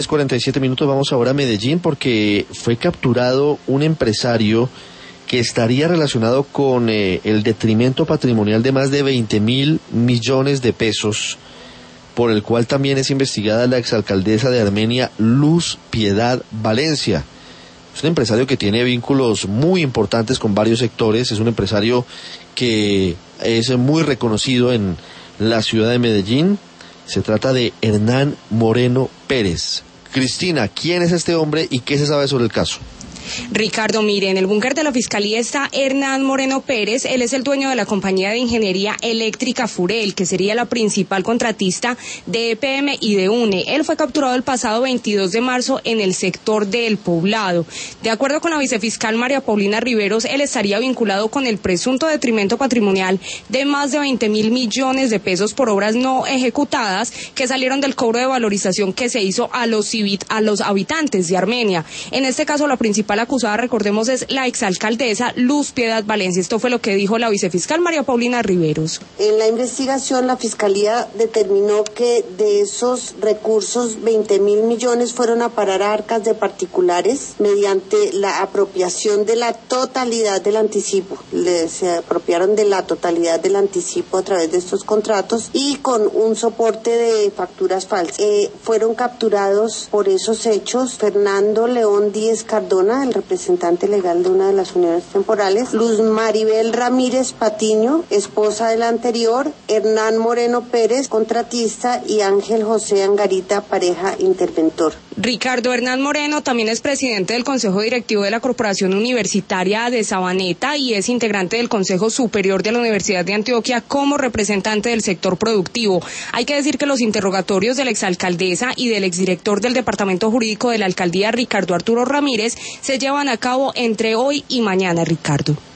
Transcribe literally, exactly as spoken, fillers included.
cuarenta y siete minutos, vamos ahora a Medellín porque fue capturado un empresario que estaría relacionado con eh, el detrimento patrimonial de más de veinte mil millones de pesos, por el cual también es investigada la exalcaldesa de Armenia, Luz Piedad Valencia. Es un empresario que tiene vínculos muy importantes con varios sectores, es un empresario que es muy reconocido en la ciudad de Medellín. Se trata de Hernán Moreno Pérez. Cristina, ¿quién es este hombre y qué se sabe sobre el caso? Ricardo, mire, en el búnker de la Fiscalía está Hernán Moreno Pérez. Él es el dueño de la compañía de ingeniería eléctrica Furel, que sería la principal contratista de E P M y de UNE. Él fue capturado el pasado veintidós de marzo en el sector del Poblado. De acuerdo con la vicefiscal María Paulina Riveros, él estaría vinculado con el presunto detrimento patrimonial de más de veinte mil millones de pesos por obras no ejecutadas que salieron del cobro de valorización que se hizo a los, civit, a los habitantes de Armenia. En este caso, la principal acusada, recordemos, es la exalcaldesa Luz Piedad Valencia. Esto fue lo que dijo la vicefiscal María Paulina Riveros. En la investigación, la Fiscalía determinó que de esos recursos, veinte mil millones fueron a parar a arcas de particulares mediante la apropiación de la totalidad del anticipo. Le, se apropiaron de la totalidad del anticipo a través de estos contratos y con un soporte de facturas falsas. Eh, fueron capturados por esos hechos Fernando León Díez Cardona, el representante legal de una de las uniones temporales, Luz Maribel Ramírez Patiño, esposa del anterior, Hernán Moreno Pérez, contratista, y Ángel José Angarita, pareja interventor. Ricardo, Hernán Moreno también es presidente del Consejo Directivo de la Corporación Universitaria de Sabaneta y es integrante del Consejo Superior de la Universidad de Antioquia como representante del sector productivo. Hay que decir que los interrogatorios de la exalcaldesa y del exdirector del Departamento Jurídico de la Alcaldía, Ricardo Arturo Ramírez, se llevan a cabo entre hoy y mañana, Ricardo.